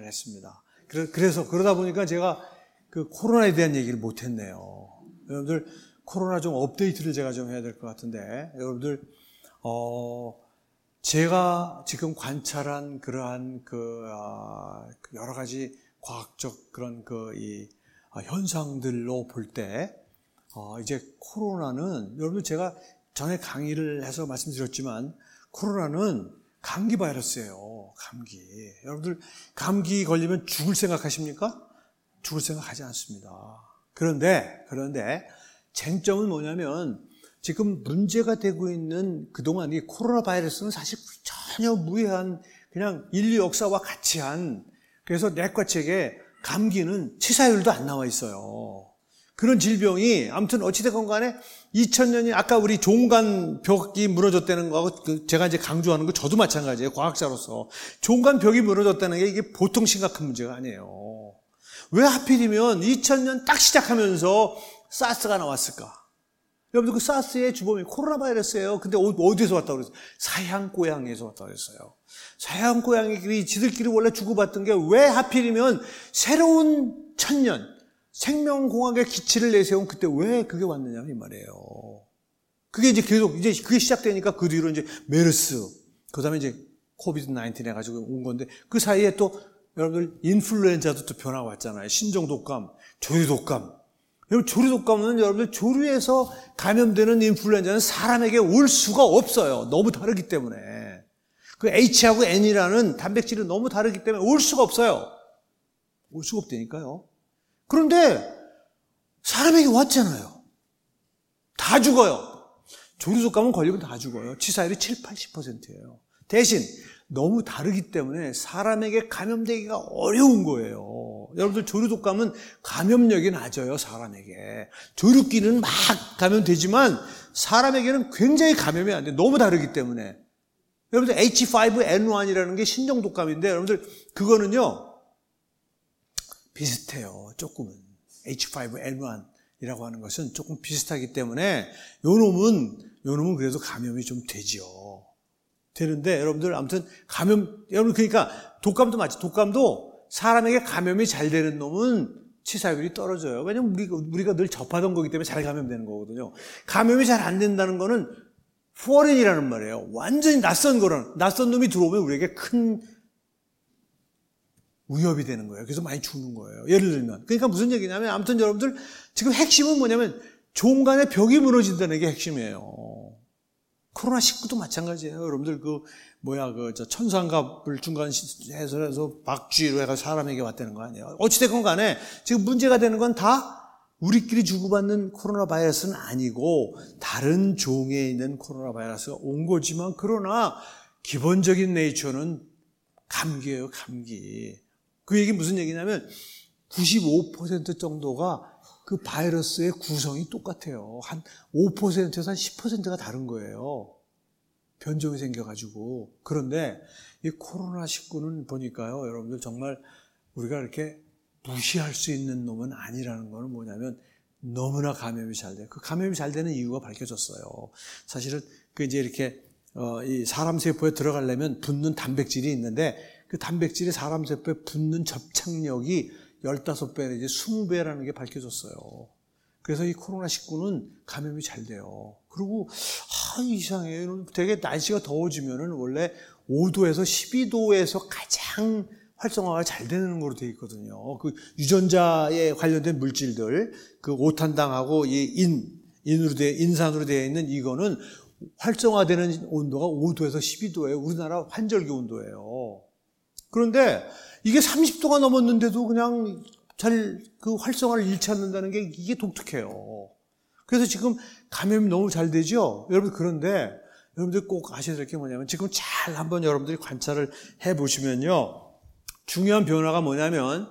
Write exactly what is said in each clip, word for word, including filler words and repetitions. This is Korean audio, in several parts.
했습니다. 그래서 그러다 보니까 제가 그 코로나에 대한 얘기를 못 했네요. 여러분들 코로나 좀 업데이트를 제가 좀 해야 될 것 같은데, 여러분들 어 제가 지금 관찰한 그러한 그 아, 여러 가지 과학적 그런 그 이 아, 현상들로 볼 때 어, 이제 코로나는 여러분들 제가 전에 강의를 해서 말씀드렸지만 코로나는 감기 바이러스예요. 감기. 여러분들 감기 걸리면 죽을 생각하십니까? 죽을 생각하지 않습니다. 그런데 그런데 쟁점은 뭐냐면 지금 문제가 되고 있는 그동안 이 코로나 바이러스는 사실 전혀 무해한 그냥 인류 역사와 같이 한, 그래서 내과책에 감기는 치사율도 안 나와 있어요. 그런 질병이 아무튼 어찌됐건 간에 이천 년이 아까 우리 종간 벽이 무너졌다는 거하고 제가 이제 강조하는 거 저도 마찬가지예요. 과학자로서 종간 벽이 무너졌다는 게 이게 보통 심각한 문제가 아니에요. 왜 하필이면 이천 년 딱 시작하면서 사스가 나왔을까? 여러분들 그 사스의 주범이 코로나 바이러스예요. 근데 어디서 왔다고 그랬어요? 사양 고양이에서 왔다고 그랬어요. 사양 고양이들이 지들끼리 원래 주고받던 게 왜 하필이면 새로운 천년 생명공학의 기치를 내세운 그때 왜 그게 왔느냐 이 말이에요. 그게 이제 계속 이제 그게 시작되니까 그 뒤로 이제 메르스, 그다음에 이제 코비드 나인틴 해가지고 온 건데 그 사이에 또 여러분들 인플루엔자도 또 변화가 왔잖아요. 신종독감, 조류독감. 여러분 조류독감은 여러분들 조류에서 감염되는 인플루엔자는 사람에게 올 수가 없어요. 너무 다르기 때문에. 그 H하고 N이라는 단백질이 너무 다르기 때문에 올 수가 없어요. 올 수가 없다니까요. 그런데 사람에게 왔잖아요. 다 죽어요. 조류독감은 걸리면 다 죽어요. 치사율이 칠, 팔십 퍼센트예요. 대신 너무 다르기 때문에 사람에게 감염되기가 어려운 거예요. 여러분들 조류독감은 감염력이 낮아요. 사람에게. 조류끼는 막 감염되지만 사람에게는 굉장히 감염이 안 돼요. 너무 다르기 때문에. 여러분들 에이치 파이브 엔 원이라는 게 신종독감인데 여러분들 그거는요 비슷해요. 조금은. 에이치 파이브 엔 원이라고 하는 것은 조금 비슷하기 때문에 요 놈은 요 놈은 그래도 감염이 좀 되죠. 되는데 여러분들 아무튼 감염 여러분 그러니까 독감도 마치 독감도 사람에게 감염이 잘 되는 놈은 치사율이 떨어져요. 왜냐면 우리가 우리가 늘 접하던 거기 때문에 잘 감염되는 거거든요. 감염이 잘 안 된다는 거는 포레인이라는 말이에요. 완전히 낯선 거는 낯선 놈이 들어오면 우리에게 큰 위협이 되는 거예요. 그래서 많이 죽는 거예요. 예를 들면. 그러니까 무슨 얘기냐면 아무튼 여러분들 지금 핵심은 뭐냐면 종간의 벽이 무너진다는 게 핵심이에요. 코로나 십구도 마찬가지예요. 여러분들 그 뭐야 그 저 천상갑을 중간해서 해서 박쥐로 해가 사람에게 왔다는 거 아니에요. 어찌됐건 간에 지금 문제가 되는 건 다 우리끼리 주고받는 코로나 바이러스는 아니고 다른 종에 있는 코로나 바이러스가 온 거지만 그러나 기본적인 네이처는 감기예요. 감기. 그 얘기 무슨 얘기냐면 구십오 퍼센트 정도가 그 바이러스의 구성이 똑같아요. 한 오 퍼센트에서 한 십 퍼센트가 다른 거예요. 변종이 생겨가지고. 그런데 이 코로나 십구는 보니까요, 여러분들 정말 우리가 이렇게 무시할 수 있는 놈은 아니라는 거는 뭐냐면 너무나 감염이 잘 돼요. 그 감염이 잘 되는 이유가 밝혀졌어요. 사실은 그 이제 이렇게 어, 이 사람 세포에 들어가려면 붙는 단백질이 있는데 그 단백질이 사람 세포에 붙는 접착력이 열다섯 배 내지 이십 배라는 게 밝혀졌어요. 그래서 이 코로나 십구는 감염이 잘 돼요. 그리고 아, 이상해요. 되게 날씨가 더워지면은 원래 오 도에서 십이 도에서 가장 활성화가 잘 되는 거로 되어 있거든요. 그 유전자에 관련된 물질들, 그 오탄당하고 이 인, 인으로 돼, 인산으로 되어 있는 이거는 활성화되는 온도가 오 도에서 십이 도예요. 우리나라 환절기 온도예요. 그런데 이게 삼십 도가 넘었는데도 그냥 잘 그 활성화를 잃지 않는다는 게 이게 독특해요. 그래서 지금 감염이 너무 잘 되죠? 여러분, 그런데 여러분들 꼭 아셔야 될 게 뭐냐면 지금 잘 한번 여러분들이 관찰을 해 보시면요. 중요한 변화가 뭐냐면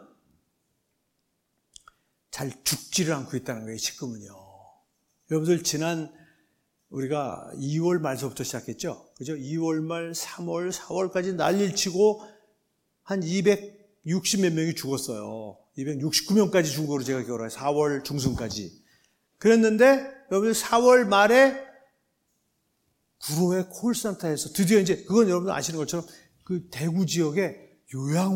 잘 죽지를 않고 있다는 거예요, 지금은요. 여러분들 지난 우리가 이월 말서부터 시작했죠? 그죠? 이월 말, 삼월, 사월까지 난리를 치고 한 이백육십 몇 명이 죽었어요. 이백육십구 명까지 죽은 거로 제가 기억해요. 사월 중순까지. 그랬는데 여러분들 사월 말에 구로의 콜센터에서 드디어 이제 그건 여러분들 아시는 것처럼 그 대구 지역에 요양원,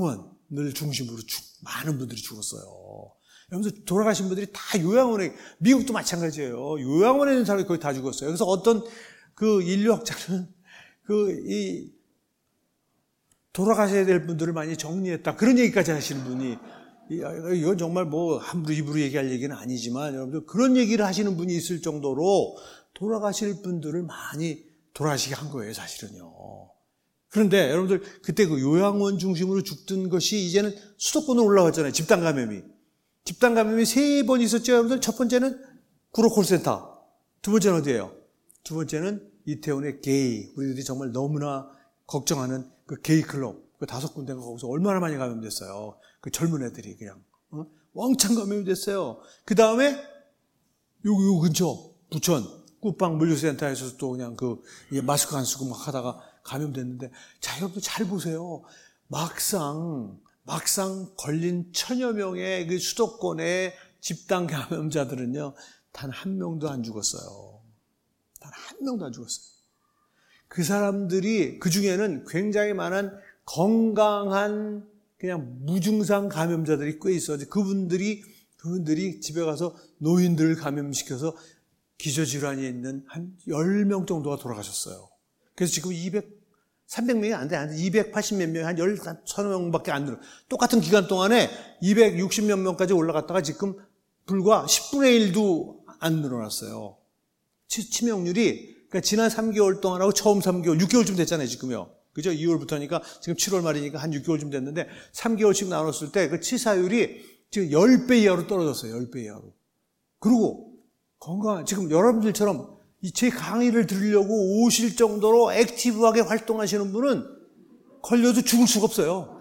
중심으로 죽, 많은 분들이 죽었어요. 여러분들 돌아가신 분들이 다 요양원에, 미국도 마찬가지예요. 요양원에 있는 사람이 거의 다 죽었어요. 그래서 어떤 그 인류학자는 그 이 돌아가셔야 될 분들을 많이 정리했다, 그런 얘기까지 하시는 분이, 이건 정말 뭐 함부로 입으로 얘기할 얘기는 아니지만 여러분들 그런 얘기를 하시는 분이 있을 정도로 돌아가실 분들을 많이 돌아가시게 한 거예요, 사실은요. 그런데 여러분들 그때 그 요양원 중심으로 죽던 것이 이제는 수도권으로 올라왔잖아요. 집단 감염이. 집단 감염이 세 번 있었죠, 여러분들. 첫 번째는 구로 콜센터. 두 번째는 어디예요? 두 번째는 이태원의 게이. 우리들이 정말 너무나 걱정하는 그 게이 클럽. 그 다섯 군데가 거기서 얼마나 많이 감염됐어요. 그 젊은 애들이 그냥 어? 왕창 감염이 됐어요. 그 다음에 요, 요 근처 부천 꾸빵 물류센터에서 또 그냥 그 마스크 안 쓰고 막 하다가 감염됐는데, 자, 여러분들 잘 보세요. 막상 막상 걸린 천여 명의 그 수도권의 집단 감염자들은요, 단 한 명도 안 죽었어요. 단 한 명도 안 죽었어요. 그 사람들이, 그 중에는 굉장히 많은 건강한 그냥 무증상 감염자들이 꽤 있어요. 그분들이, 그분들이 집에 가서 노인들을 감염시켜서 기저질환이 있는 한 열 명 정도가 돌아가셨어요. 그래서 지금 이백, 삼백 명이 안 돼. 안 돼. 이백팔십 몇 명, 한 열, 서너 명밖에 안 들어. 똑같은 기간 동안에 이백육십 몇 명까지 올라갔다가 지금 불과 십분의 일도 안 늘어났어요. 치, 치명률이, 그러니까 지난 삼 개월 동안하고 처음 삼 개월, 육 개월쯤 됐잖아요, 지금요. 그죠? 이월부터니까 지금 칠월 말이니까 한 육 개월쯤 됐는데, 삼 개월씩 나눴을 때 그 치사율이 지금 십 배 이하로 떨어졌어요, 십 배 이하로. 그리고 건강, 지금 여러분들처럼 제 강의를 들으려고 오실 정도로 액티브하게 활동하시는 분은 걸려도 죽을 수가 없어요.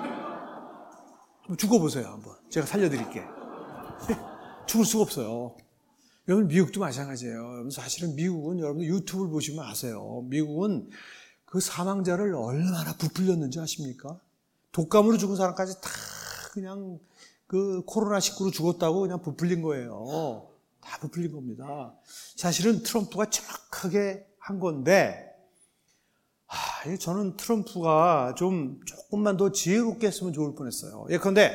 한번 죽어보세요, 한번. 제가 살려드릴게. 죽을 수가 없어요. 여러분, 미국도 마찬가지예요. 여러분, 사실은 미국은 여러분 유튜브를 보시면 아세요. 미국은 그 사망자를 얼마나 부풀렸는지 아십니까? 독감으로 죽은 사람까지 다 그냥 그 코로나십구로 죽었다고 그냥 부풀린 거예요. 다 부풀린 겁니다. 사실은 트럼프가 정확하게 한 건데, 아, 저는 트럼프가 좀 조금만 더 지혜롭게 했으면 좋을 뻔했어요. 예컨대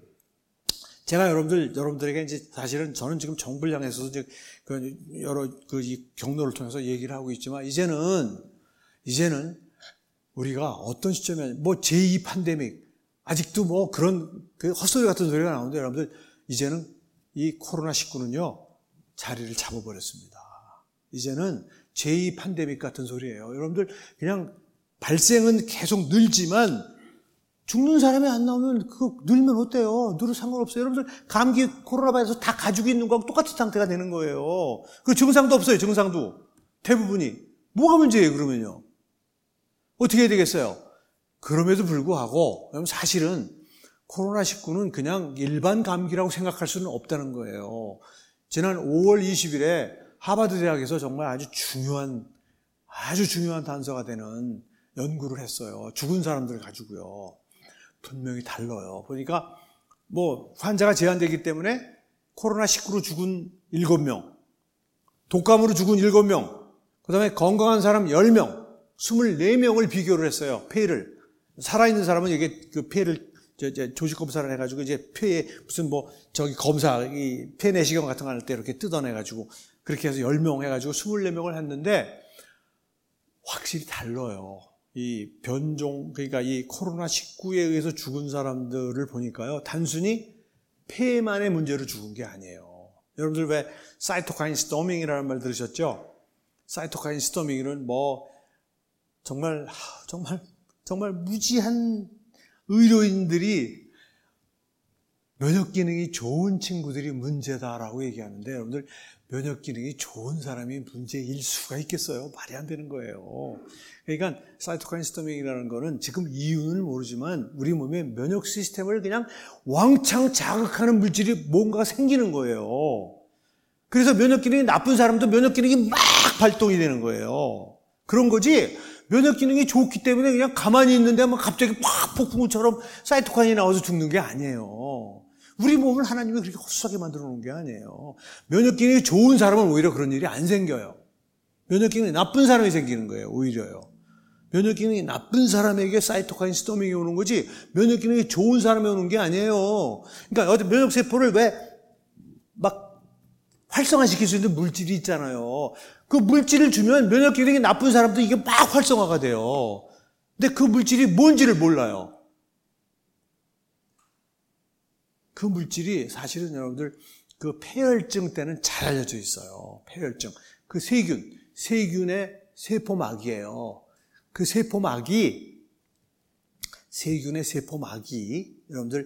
제가 여러분들 여러분들에게 이제 사실은 저는 지금 정부를 향해서 이제 그 여러 그 이 경로를 통해서 얘기를 하고 있지만, 이제는 이제는 우리가 어떤 시점에 뭐 제이 팬데믹, 아직도 뭐 그런 그 헛소리 같은 소리가 나오는데, 여러분들 이제는 이 코로나십구는요 자리를 잡아버렸습니다. 이제는 제이 팬데믹 같은 소리예요. 여러분들 그냥 발생은 계속 늘지만 죽는 사람이 안 나오면 그거 늘면 어때요? 늘어도 상관없어요. 여러분들 감기 코로나 바이러스 다 가지고 있는 거하고 똑같은 상태가 되는 거예요. 그 증상도 없어요. 증상도 대부분이. 뭐가 문제예요 그러면요? 어떻게 해야 되겠어요? 그럼에도 불구하고 여러분, 사실은 코로나십구는 그냥 일반 감기라고 생각할 수는 없다는 거예요. 지난 오월 이십일에 하버드 대학에서 정말 아주 중요한 아주 중요한 단서가 되는 연구를 했어요. 죽은 사람들 가지고요. 분명히 달라요. 보니까 뭐 환자가 제한되기 때문에 코로나십구로 죽은 일곱 명, 독감으로 죽은 일곱 명, 그다음에 건강한 사람 열 명, 이십사 명을 비교를 했어요. 폐를. 살아있는 사람은 이게 그 폐를 저, 저 조직 검사를 해가지고 이제 폐에 무슨 뭐 저기 검사 이 폐 내시경 같은 거 할 때 이렇게 뜯어내가지고 그렇게 해서 열 명 해가지고 이십사 명을 했는데 확실히 달라요. 이 변종, 그러니까 이 코로나십구에 의해서 죽은 사람들을 보니까요, 단순히 폐만의 문제로 죽은 게 아니에요. 여러분들 왜 사이토카인 스토밍이라는 말 들으셨죠? 사이토카인 스토밍은 뭐 정말 정말 정말 무지한 의료인들이 면역 기능이 좋은 친구들이 문제다라고 얘기하는데, 여러분들 면역 기능이 좋은 사람이 문제일 수가 있겠어요? 말이 안 되는 거예요. 그러니까 사이토카인 스토밍이라는 거는 지금 이유는 모르지만 우리 몸의 면역 시스템을 그냥 왕창 자극하는 물질이 뭔가 생기는 거예요. 그래서 면역 기능이 나쁜 사람도 면역 기능이 막 발동이 되는 거예요. 그런 거지, 면역 기능이 좋기 때문에 그냥 가만히 있는데 막 갑자기 팍 폭풍우처럼 사이토카인이 나와서 죽는 게 아니에요. 우리 몸을 하나님이 그렇게 허술하게 만들어 놓은 게 아니에요. 면역 기능이 좋은 사람은 오히려 그런 일이 안 생겨요. 면역 기능이 나쁜 사람이 생기는 거예요, 오히려요. 면역 기능이 나쁜 사람에게 사이토카인 스토밍이 오는 거지 면역 기능이 좋은 사람에 오는 게 아니에요. 그러니까 어떤 면역 세포를 왜 막 활성화시킬 수 있는 물질이 있잖아요. 그 물질을 주면 면역 기능이 나쁜 사람도 이게 막 활성화가 돼요. 근데 그 물질이 뭔지를 몰라요. 그 물질이 사실은 여러분들 그 폐혈증 때는 잘 알려져 있어요. 폐혈증. 그 세균, 세균의 세포막이에요. 그 세포막이, 세균의 세포막이, 여러분들,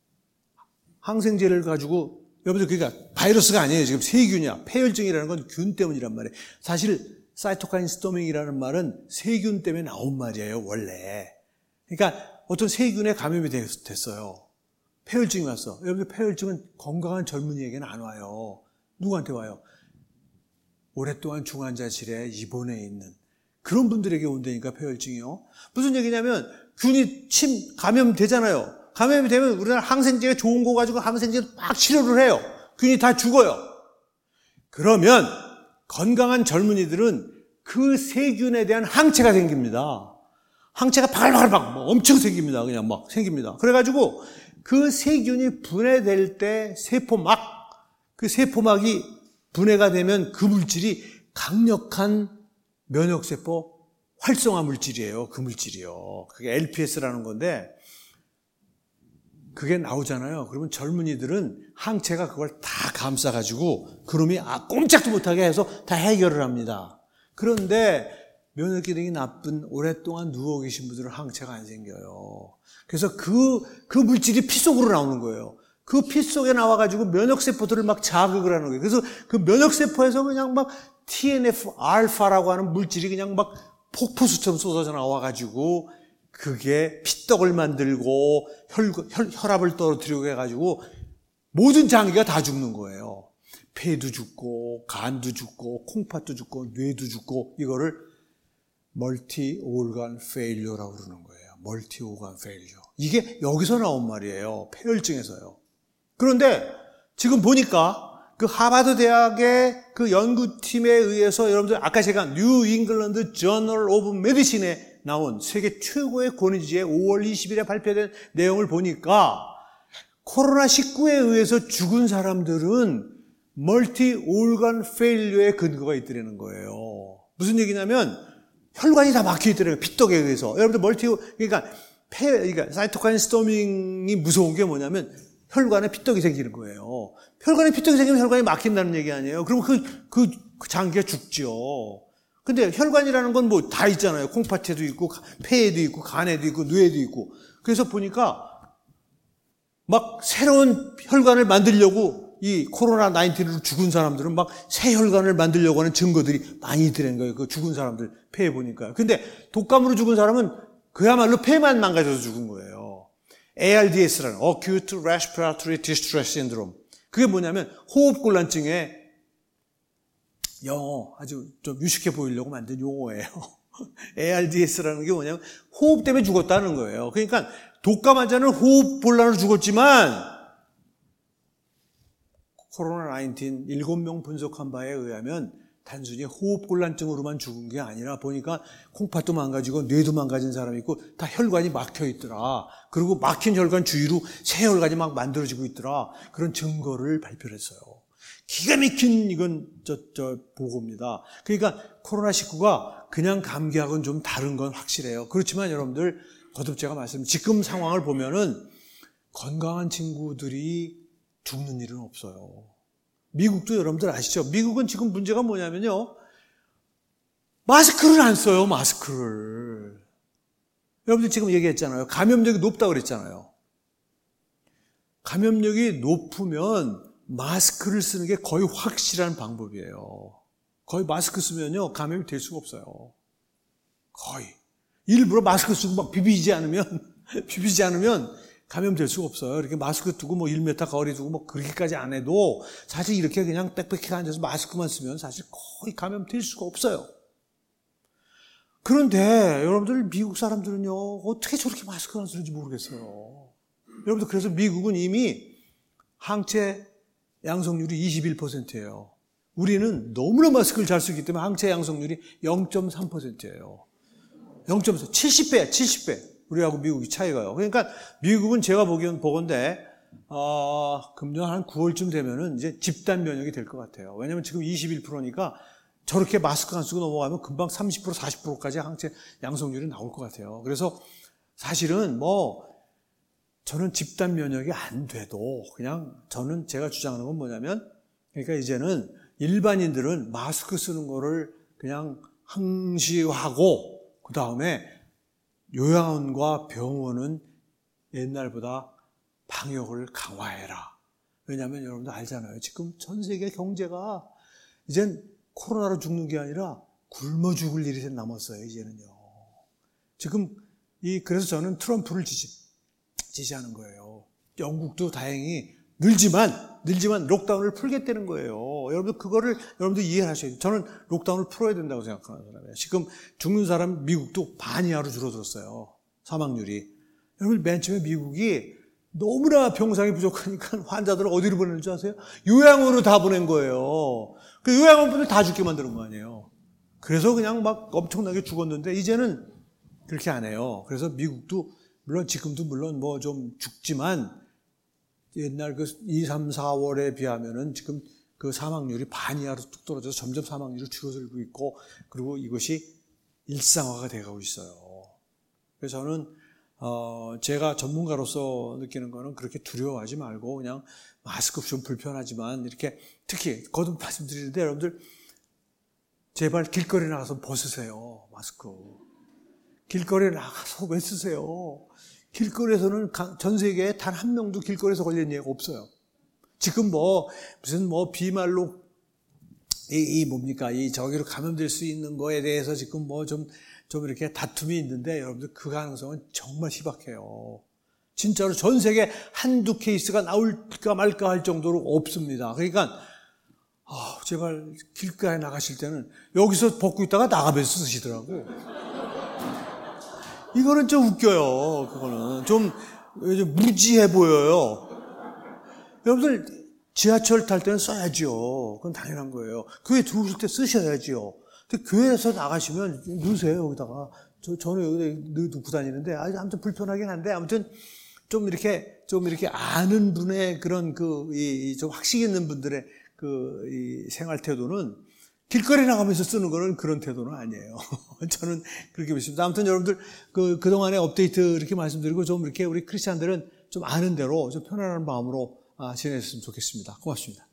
항생제를 가지고, 여러분들, 그러니까 바이러스가 아니에요. 지금 세균이야. 폐혈증이라는 건 균 때문이란 말이에요. 사실, 사이토카인 스토밍이라는 말은 세균 때문에 나온 말이에요, 원래. 그러니까 어떤 세균에 감염이 됐어요. 폐혈증이 왔어. 여러분들, 폐혈증은 건강한 젊은이에게는 안 와요. 누구한테 와요? 오랫동안 중환자실에 입원해 있는 그런 분들에게 온다니까, 폐혈증이요. 무슨 얘기냐면 균이 침 감염되잖아요. 감염이 되면 우리나라 항생제가 좋은 거 가지고 항생제를 막 치료를 해요. 균이 다 죽어요. 그러면 건강한 젊은이들은 그 세균에 대한 항체가 생깁니다. 항체가 바글바글 막 엄청 생깁니다. 그냥 막 생깁니다. 그래가지고 그 세균이 분해될 때 세포막, 그 세포막이 분해가 되면 그 물질이 강력한 면역세포 활성화 물질이에요. 그 물질이요. 그게 엘피에스라는 건데 그게 나오잖아요. 그러면 젊은이들은 항체가 그걸 다 감싸가지고 그놈이 아, 꼼짝도 못하게 해서 다 해결을 합니다. 그런데 면역 기능이 나쁜 오랫동안 누워 계신 분들은 항체가 안 생겨요. 그래서 그, 그 물질이 피 속으로 나오는 거예요. 그 피 속에 나와가지고 면역세포들을 막 자극을 하는 거예요. 그래서 그 면역세포에서 그냥 막 티엔에프 알파라고 하는 물질이 그냥 막 폭포수처럼 쏟아져 나와가지고 그게 피떡을 만들고 혈, 혈, 혈압을 떨어뜨리고 해가지고 모든 장기가 다 죽는 거예요. 폐도 죽고 간도 죽고 콩팥도 죽고 뇌도 죽고 이거를 멀티 오간 페일리어라고 그러는 거예요. 멀티 오간 페일리어. 이게 여기서 나온 말이에요. 폐혈증에서요. 그런데 지금 보니까 그 하버드 대학의 그 연구팀에 의해서 여러분들 아까 제가 뉴 잉글랜드 저널 오브 메디신에 나온 세계 최고의 권위지의 오월 이십일에 발표된 내용을 보니까 코로나 십구에 의해서 죽은 사람들은 멀티 오간 페일리어의 근거가 있더라는 거예요. 무슨 얘기냐면 혈관이 다 막혀 있더라고요. 피떡에 의해서. 여러분들 멀티, 그러니까 폐, 그러니까 사이토카인 스토밍이 무서운 게 뭐냐면 혈관에 피떡이 생기는 거예요. 혈관에 피떡이 생기면 혈관이 막힌다는 얘기 아니에요. 그럼 그, 그, 그 장기가 죽죠. 근데 혈관이라는 건 뭐 다 있잖아요. 콩팥에도 있고, 폐에도 있고, 간에도 있고, 뇌에도 있고. 그래서 보니까 막 새로운 혈관을 만들려고 이 코로나 십구로 죽은 사람들은 막 새 혈관을 만들려고 하는 증거들이 많이 있더라는 거예요. 그 죽은 사람들 폐에 보니까. 근데 독감으로 죽은 사람은 그야말로 폐만 망가져서 죽은 거예요. 에이알디에스라는 Acute Respiratory Distress Syndrome. 그게 뭐냐면 호흡곤란증의 영어, 아주 좀 유식해 보이려고 만든 용어예요. 에이알디에스라는 게 뭐냐면 호흡 때문에 죽었다는 거예요. 그러니까 독감 환자는 호흡곤란으로 죽었지만 코로나 십구 일곱 명 분석한 바에 의하면 단순히 호흡곤란증으로만 죽은 게 아니라 보니까 콩팥도 망가지고 뇌도 망가진 사람이 있고 다 혈관이 막혀 있더라. 그리고 막힌 혈관 주위로 새 혈관이 막 만들어지고 있더라. 그런 증거를 발표를 했어요. 기가 막힌 이건 저, 저 보고입니다. 그러니까 코로나 십구가 그냥 감기하고는 좀 다른 건 확실해요. 그렇지만 여러분들 거듭 제가 말씀 지금 상황을 보면은 건강한 친구들이 죽는 일은 없어요. 미국도 여러분들 아시죠? 미국은 지금 문제가 뭐냐면요. 마스크를 안 써요, 마스크를. 여러분들 지금 얘기했잖아요. 감염력이 높다고 그랬잖아요. 감염력이 높으면 마스크를 쓰는 게 거의 확실한 방법이에요. 거의 마스크 쓰면요, 감염이 될 수가 없어요. 거의. 일부러 마스크 쓰고 막 비비지 않으면, 비비지 않으면 감염될 수가 없어요. 이렇게 마스크 두고 뭐 일 미터 거리 두고 뭐 그렇게까지 안 해도 사실 이렇게 그냥 빽빽하게 앉아서 마스크만 쓰면 사실 거의 감염될 수가 없어요. 그런데 여러분들 미국 사람들은요, 어떻게 저렇게 마스크를 안 쓰는지 모르겠어요. 여러분들 그래서 미국은 이미 항체 양성률이 이십일 퍼센트예요. 우리는 너무나 마스크를 잘 쓰기 때문에 항체 양성률이 영 점 삼 퍼센트예요. 영 점 사, 칠십 배, 칠십 배. 우리하고 미국이 차이가요. 그러니까 미국은 제가 보기엔 보건데, 어, 금년 한 구월쯤 되면은 이제 집단 면역이 될 것 같아요. 왜냐면 지금 이십일 퍼센트니까 저렇게 마스크 안 쓰고 넘어가면 금방 삼십 퍼센트, 사십 퍼센트까지 항체 양성률이 나올 것 같아요. 그래서 사실은 뭐, 저는 집단 면역이 안 돼도 그냥 저는 제가 주장하는 건 뭐냐면, 그러니까 이제는 일반인들은 마스크 쓰는 거를 그냥 항시하고, 그 다음에 요양원과 병원은 옛날보다 방역을 강화해라. 왜냐하면 여러분들 알잖아요. 지금 전 세계 경제가 이젠 코로나로 죽는 게 아니라 굶어 죽을 일이 남았어요. 이제는요. 지금 이 그래서 저는 트럼프를 지지, 지지하는 거예요. 영국도 다행히 늘지만 늘지만 록다운을 풀겠다는 거예요. 여러분들 그거를 여러분들 이해하셔야 돼요. 저는 록다운을 풀어야 된다고 생각하는 사람이에요. 지금 죽는 사람 미국도 반 이하로 줄어들었어요. 사망률이. 여러분 맨 처음에 미국이 너무나 병상이 부족하니까 환자들을 어디로 보내는 줄 아세요? 요양원으로 다 보낸 거예요. 그 요양원 분들 다 죽게 만드는 거 아니에요. 그래서 그냥 막 엄청나게 죽었는데 이제는 그렇게 안 해요. 그래서 미국도 물론 지금도 물론 뭐 좀 죽지만 옛날 그 이, 삼, 사월에 비하면은 지금 그 사망률이 반 이하로 뚝 떨어져서 점점 사망률이 줄어들고 있고 그리고 이것이 일상화가 되어가고 있어요. 그래서 저는 어 제가 전문가로서 느끼는 거는 그렇게 두려워하지 말고 그냥 마스크 좀 불편하지만 이렇게 특히 거듭 말씀드리는데 여러분들 제발 길거리 나가서 벗으세요. 마스크. 길거리에 나가서 왜 쓰세요? 길거리에서는 전 세계에 단 한 명도 길거리에서 걸린 예가 없어요. 지금 뭐 무슨 뭐 비말로 이, 이 뭡니까 이 저기로 감염될 수 있는 거에 대해서 지금 뭐 좀 좀 이렇게 다툼이 있는데 여러분들 그 가능성은 정말 희박해요. 진짜로 전 세계 한두 케이스가 나올까 말까 할 정도로 없습니다. 그러니까 아, 제발 길가에 나가실 때는 여기서 벗고 있다가 나가면서 쓰시더라고. 이거는 좀 웃겨요. 그거는 좀 무지해 보여요. 여러분들 지하철 탈 때는 써야죠. 그건 당연한 거예요. 교회 들어오실 때 쓰셔야지요. 근데 교회에서 나가시면 넣으세요. 여기다가 저 저는 여기다 넣고 다니는데 아무튼 불편하긴 한데 아무튼 좀 이렇게 좀 이렇게 아는 분의 그런 그 이 좀 학식 있는 분들의 그 이 생활 태도는 길거리 나가면서 쓰는 거는 그런 태도는 아니에요. 저는 그렇게 믿습니다. 아무튼 여러분들 그 그동안의 업데이트 이렇게 말씀드리고 좀 이렇게 우리 크리스찬들은 좀 아는 대로 좀 편안한 마음으로 아, 지내셨으면 좋겠습니다. 고맙습니다.